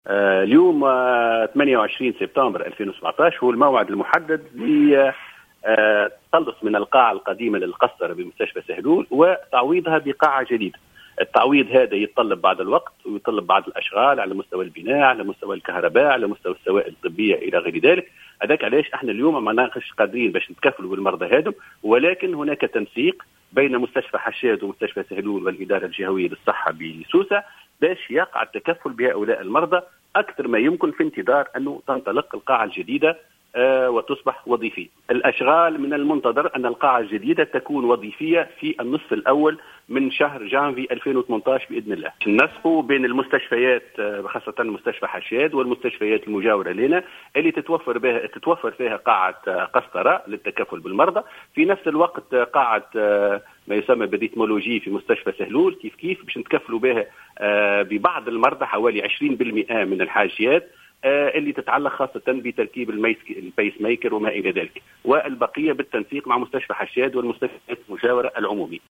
اليوم 28 سبتمبر 2017 هو الموعد المحدد للتخلص من القاعة القديمة للقسطرة بمستشفى سهلول وتعويضها بقاعة جديدة. التعويض هذا يتطلب بعض الوقت ويتطلب بعض الأشغال على مستوى البناء، على مستوى الكهرباء، على مستوى السوائل الطبية إلى غير ذلك. هذاك علاش احنا اليوم ما ناقش قادرين باش نتكفلوا بالمرضى هذم، ولكن هناك تنسيق بين مستشفى حشاد ومستشفى سهلول والإدارة الجهوية للصحة بسوسة باش يقع التكفل بهؤلاء المرضى أكثر ما يمكن في انتظار أنه تنطلق القاعة الجديدة وتصبح وظيفية. الأشغال من المنتظر أن القاعة الجديدة تكون وظيفية في النصف الأول من شهر جانفي 2018 بإذن الله. ننسقوا بين المستشفيات خاصة مستشفى حشاد والمستشفيات المجاورة لنا اللي تتوفر فيها قاعة قسطرة للتكفل بالمرضى، في نفس الوقت قاعة ما يسمى بالريتمولوجي في مستشفى سهلول كيف باش نتكفلوا بها ببعض المرضى حوالي 20% من الحاجيات اللي تتعلق خاصة بتركيب البيس ميكر وما إلى ذلك، والبقية بالتنسيق مع مستشفى حشاد والمستشفيات المجاورة العمومي.